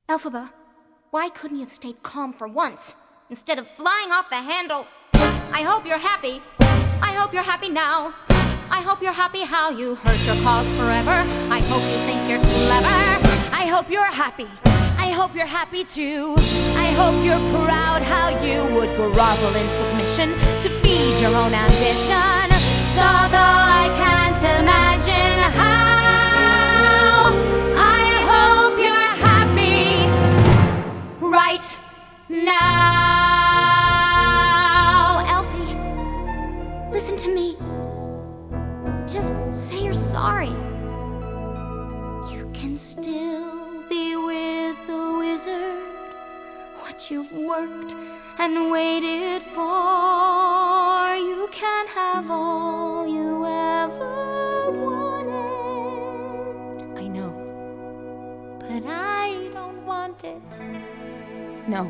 Elphaba, why couldn't you have stayed calm for once, instead of flying off the handle? I hope you're happy. I hope you're happy now. I hope you're happy how you hurt your cause forever. I hope you think you're clever. I hope you're happy. I hope you're happy too. I hope you're proud how you would grovel in submission to feed your own ambition. So though I can't imagine how, I hope you're happy right now. Elfie, listen to me. Just say you're sorry. You can still be with the wizard. What you've worked and waited for, you can have all you ever wanted. I know, but I don't want it. No,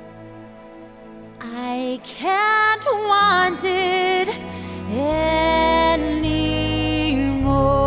I can't want it anymore.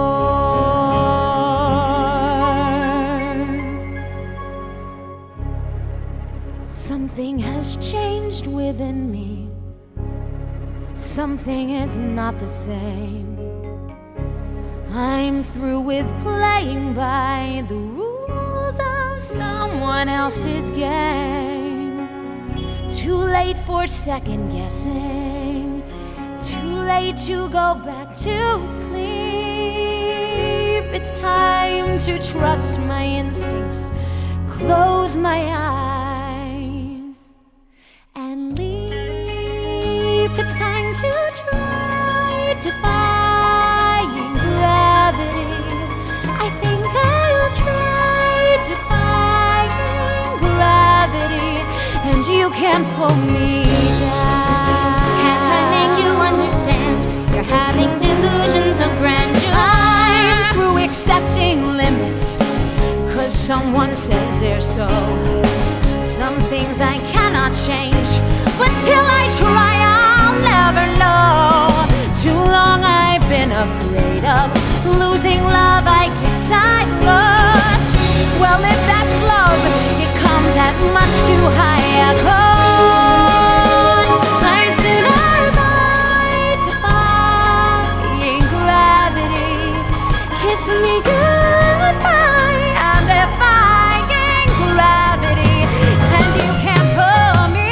Something has changed within me. Something is not the same. I'm through with playing by the rules of someone else's game. Too late for second guessing. Too late to go back to sleep. It's time to trust my instincts, close my eyes, and leap. It's time to try defying gravity. I think I'll try defying gravity, and you can't pull me down. Can't I make you understand? You're having delusions of grandeur. I'm through accepting limits, 'cause someone says they're so. Some things I cannot change, but till I try I'll never know. Too long I've been afraid of losing love I guess I've lost. Well, if that's love, it comes at much too high a cost. I'd sooner fight defying gravity. Kiss me goodbye, I'm defying gravity, and you can't pull me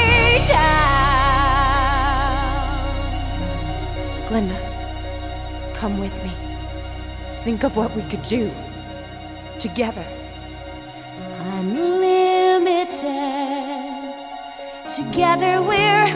down. Glinda, come with me. Think of what we could do together. Unlimited. Together we're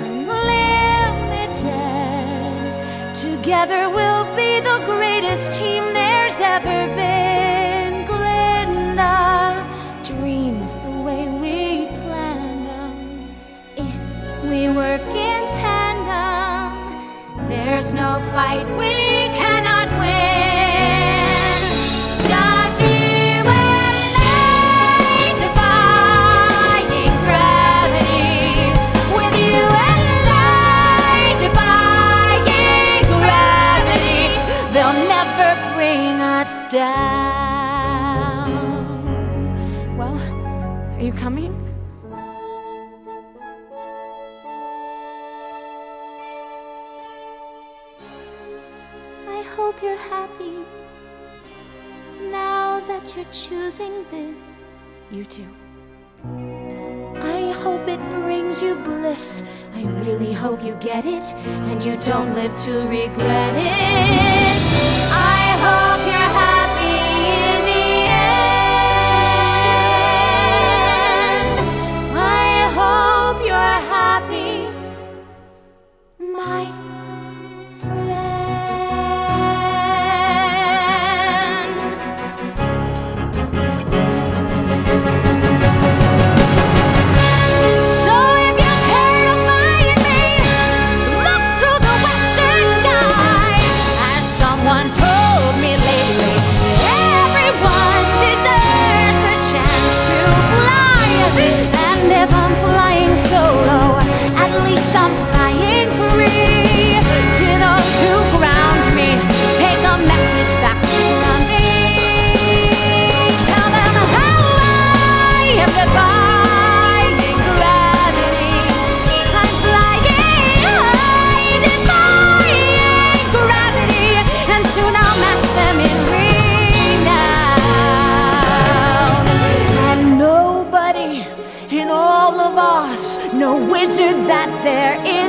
unlimited. Together we'll be the greatest team there's ever been. Glinda, dreams the way we planned them. If we work in tandem, there's no fight we cannot win. Just you and I defying gravity. With you and I defying gravity. They'll never bring us down. Well, are you coming? I hope you're happy now that you're choosing this. You too. I hope it brings you bliss. I really hope you get it and you don't live to regret it. I hope you're happy in the end. I hope you're happy, my friend. So if you care to find me, look to the western sky, as someone told me lately. wizard that there